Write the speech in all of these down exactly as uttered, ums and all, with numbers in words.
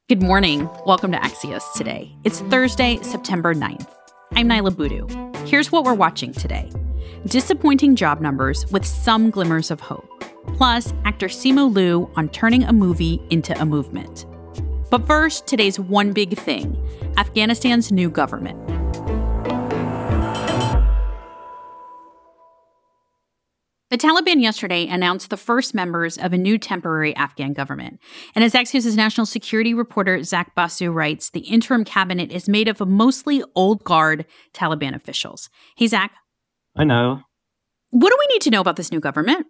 Good morning. Welcome to Axios Today. It's Thursday, September ninth. I'm Niala Boodhoo. Here's what we're watching today. Disappointing job numbers with some glimmers of hope. Plus, actor Simu Liu on turning a movie into a movement. But first, today's one big thing, Afghanistan's new government. The Taliban yesterday announced the first members of a new temporary Afghan government. And as Axios' national security reporter Zach Basu writes, the interim cabinet is made up of mostly old guard Taliban officials. Hey, Zach. I know. What do we need to know about this new government?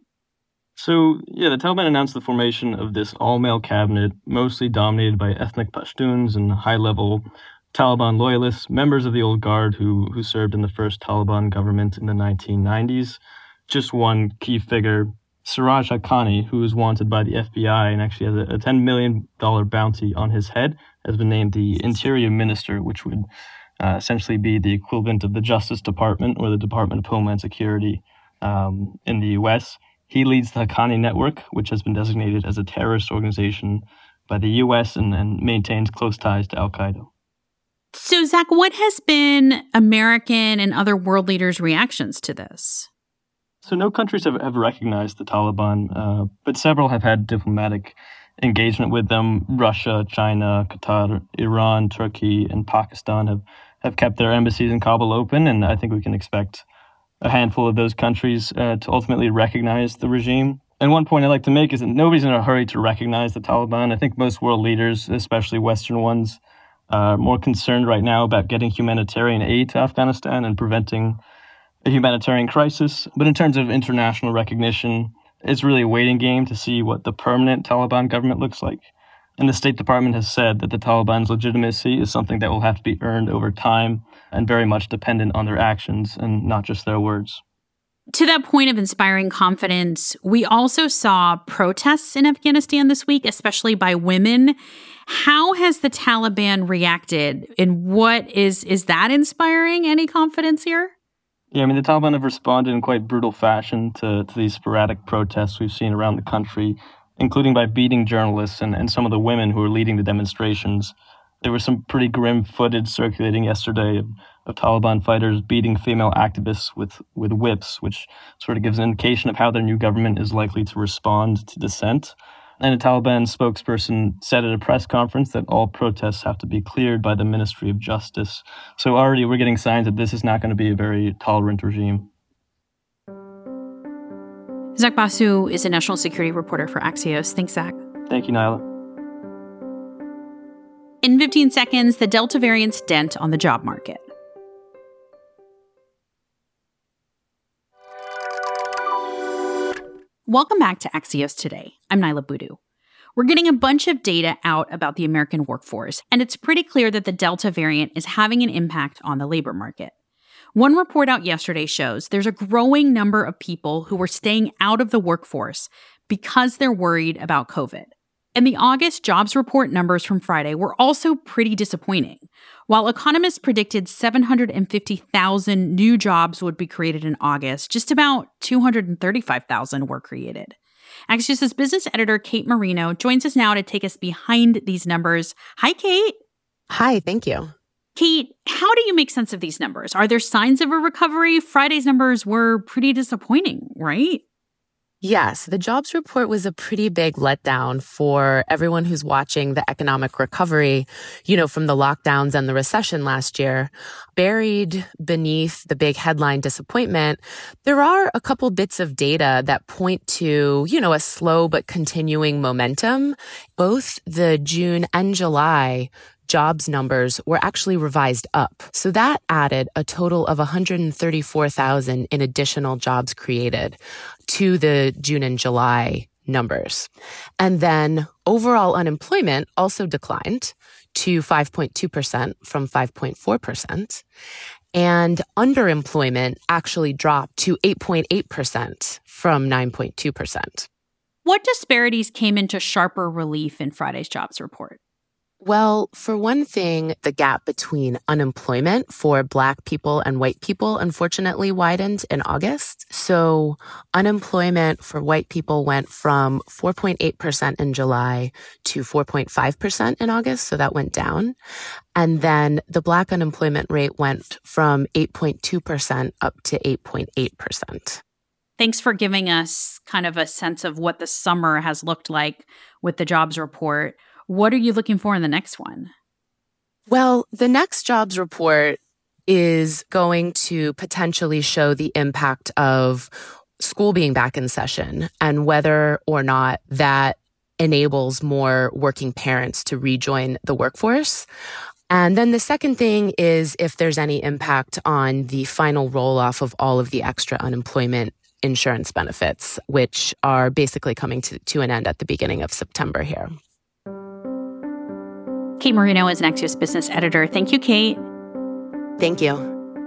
So, yeah, the Taliban announced the formation of this all-male cabinet, mostly dominated by ethnic Pashtuns and high-level Taliban loyalists, members of the old guard who, who served in the first Taliban government in the nineteen nineties. Just one key figure, Siraj Haqqani, who is wanted by the F B I and actually has a, a ten million dollars bounty on his head, has been named the Interior Minister, which would uh, essentially be the equivalent of the Justice Department or the Department of Homeland Security um, in the U S. He leads the Haqqani Network, which has been designated as a terrorist organization by the U S and, and maintains close ties to al-Qaeda. So, Zach, what has been American and other world leaders' reactions to this? So no countries have, have recognized the Taliban, uh, but several have had diplomatic engagement with them. Russia, China, Qatar, Iran, Turkey, and Pakistan have, have kept their embassies in Kabul open, and I think we can expect a handful of those countries uh, to ultimately recognize the regime. And one point I'd like to make is that nobody's in a hurry to recognize the Taliban. I think most world leaders, especially Western ones, are more concerned right now about getting humanitarian aid to Afghanistan and preventing a humanitarian crisis. But in terms of international recognition, it's really a waiting game to see what the permanent Taliban government looks like. And the State Department has said that the Taliban's legitimacy is something that will have to be earned over time and very much dependent on their actions and not just their words. To that point of inspiring confidence, we also saw protests in Afghanistan this week, especially by women. How has the Taliban reacted, and what is is that inspiring any confidence here? Yeah, I mean, the Taliban have responded in quite brutal fashion to, to these sporadic protests we've seen around the country, including by beating journalists and, and some of the women who are leading the demonstrations. There was some pretty grim footage circulating yesterday of, of Taliban fighters beating female activists with, with whips, which sort of gives an indication of how their new government is likely to respond to dissent. And a Taliban spokesperson said at a press conference that all protests have to be cleared by the Ministry of Justice. So already we're getting signs that this is not going to be a very tolerant regime. Zach Basu is a national security reporter for Axios. Thanks, Zach. Thank you, Niala. In fifteen seconds, the Delta variant's dent on the job market. Welcome back to Axios Today. I'm Niala Boodhoo. We're getting a bunch of data out about the American workforce, and it's pretty clear that the Delta variant is having an impact on the labor market. One report out yesterday shows there's a growing number of people who are staying out of the workforce because they're worried about COVID. And the August jobs report numbers from Friday were also pretty disappointing. While economists predicted seven hundred fifty thousand new jobs would be created in August, just about two hundred thirty-five thousand were created. Axios' business editor, Kate Marino, joins us now to take us behind these numbers. Hi, Kate. Hi, thank you. Kate, how do you make sense of these numbers? Are there signs of a recovery? Friday's numbers were pretty disappointing, right? Yes, the jobs report was a pretty big letdown for everyone who's watching the economic recovery, you know, from the lockdowns and the recession last year. Buried beneath the big headline disappointment, there are a couple bits of data that point to, you know, a slow but continuing momentum. Both the June and July jobs numbers were actually revised up. So that added a total of one hundred thirty-four thousand in additional jobs created to the June and July numbers. And then overall unemployment also declined to five point two percent from five point four percent. And underemployment actually dropped to eight point eight percent from nine point two percent. What disparities came into sharper relief in Friday's jobs report? Well, for one thing, the gap between unemployment for Black people and white people unfortunately widened in August. So unemployment for white people went from four point eight percent in July to four point five percent in August. So that went down. And then the Black unemployment rate went from eight point two percent up to eight point eight percent. Thanks for giving us kind of a sense of what the summer has looked like with the jobs report. What are you looking for in the next one? Well, the next jobs report is going to potentially show the impact of school being back in session and whether or not that enables more working parents to rejoin the workforce. And then the second thing is if there's any impact on the final roll-off of all of the extra unemployment insurance benefits, which are basically coming to, to an end at the beginning of September here. Kate Marino is an Axios business editor. Thank you, Kate. Thank you.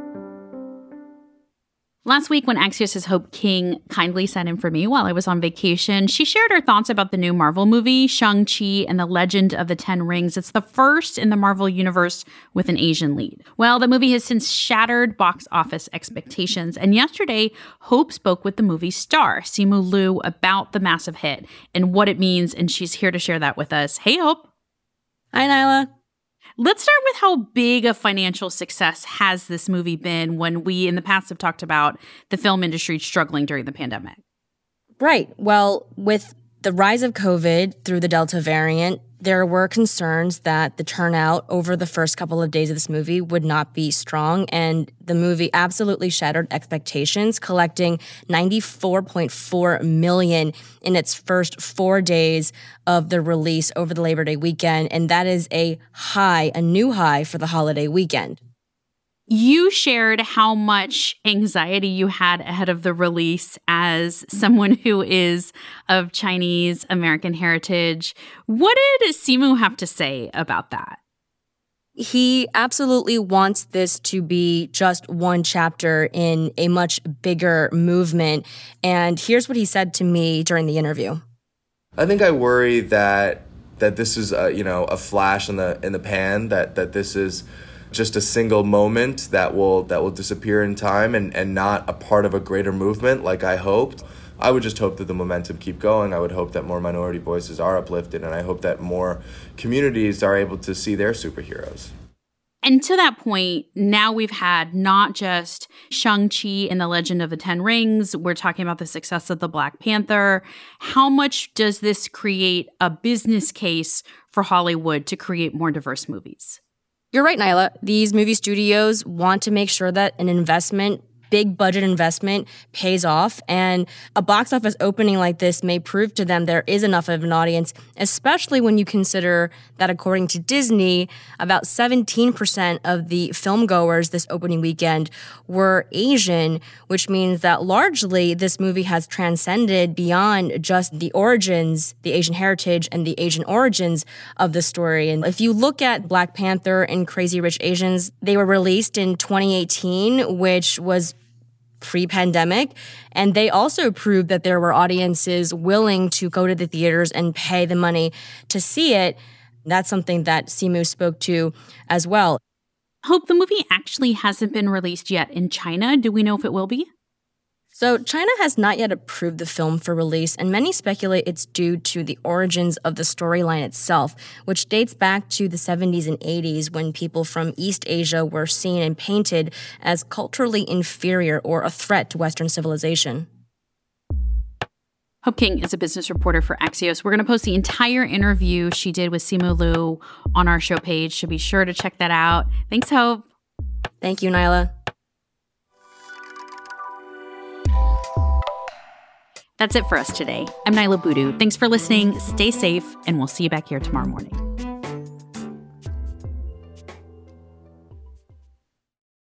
Last week, when Axios' Hope King kindly sat in for me while I was on vacation, she shared her thoughts about the new Marvel movie, Shang-Chi and the Legend of the Ten Rings. It's the first in the Marvel universe with an Asian lead. Well, the movie has since shattered box office expectations. And yesterday, Hope spoke with the movie's star, Simu Liu, about the massive hit and what it means. And she's here to share that with us. Hey, Hope. Hi, Nyla. Let's start with how big a financial success has this movie been when we in the past have talked about the film industry struggling during the pandemic. Right. Well, with the rise of COVID through the Delta variant, there were concerns that the turnout over the first couple of days of this movie would not be strong, and the movie absolutely shattered expectations, collecting ninety-four point four million dollars in its first four days of the release over the Labor Day weekend, and that is a high, a new high for the holiday weekend. You shared how much anxiety you had ahead of the release as someone who is of Chinese American heritage. What did Simu have to say about that? He absolutely wants this to be just one chapter in a much bigger movement. And here's what he said to me during the interview. I think I worry that that this is a, you know, a flash in the in the pan, that that this is just a single moment that will that will disappear in time and, and not a part of a greater movement like I hoped. I would just hope that the momentum keep going. I would hope that more minority voices are uplifted, and I hope that more communities are able to see their superheroes. And to that point, now we've had not just Shang-Chi and the Legend of the Ten Rings, we're talking about the success of the Black Panther. How much does this create a business case for Hollywood to create more diverse movies? You're right, Nyla. These movie studios want to make sure that an investment, big budget investment, pays off. And a box office opening like this may prove to them there is enough of an audience, especially when you consider that according to Disney, about seventeen percent of the filmgoers this opening weekend were Asian, which means that largely this movie has transcended beyond just the origins, the Asian heritage and the Asian origins of the story. And if you look at Black Panther and Crazy Rich Asians, they were released in twenty eighteen, which was pre-pandemic, and they also proved that there were audiences willing to go to the theaters and pay the money to see it. That's something that Simu spoke to as well. Hope, the movie actually hasn't been released yet in China. Do we know if it will be? So China has not yet approved the film for release, and many speculate it's due to the origins of the storyline itself, which dates back to the seventies and eighties when people from East Asia were seen and painted as culturally inferior or a threat to Western civilization. Hope King is a business reporter for Axios. We're going to post the entire interview she did with Simu Liu on our show page, so be sure to check that out. Thanks, Hope. Thank you, Nyla. That's it for us today. I'm Nyla Boodoo. Thanks for listening. Stay safe, and we'll see you back here tomorrow morning.